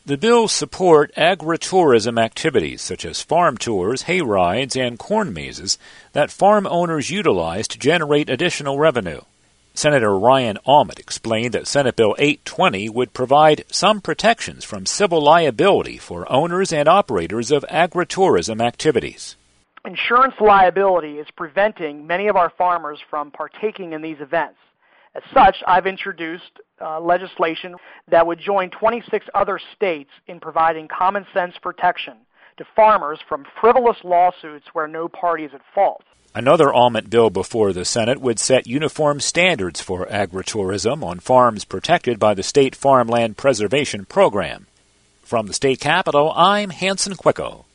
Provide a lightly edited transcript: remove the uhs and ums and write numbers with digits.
The bills support agritourism activities such as farm tours, hay rides, and corn mazes that farm owners utilize to generate additional revenue. Senator Ryan Aument explained that Senate Bill 820 would provide some protections from civil liability for owners and operators of agritourism activities. Insurance liability is preventing many of our farmers from partaking in these events. As such, I've introduced legislation that would join 26 other states in providing common sense protection to farmers from frivolous lawsuits where no party is at fault. Another Aument bill before the Senate would set uniform standards for agritourism on farms protected by the State Farmland Preservation Program. From the state capitol, I'm Hanson Quicko.